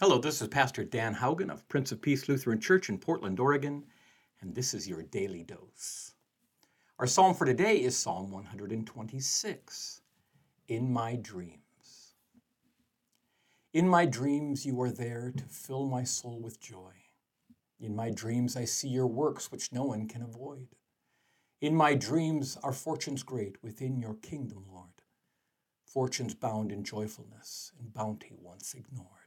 Hello, this is Pastor Dan Haugen of Prince of Peace Lutheran Church in Portland, Oregon, and this is your daily dose. Our psalm for today is Psalm 126, In My Dreams. In my dreams you are there to fill my soul with joy. In my dreams I see your works which no one can avoid. In my dreams are fortunes great within your kingdom, Lord, fortunes bound in joyfulness and bounty once ignored.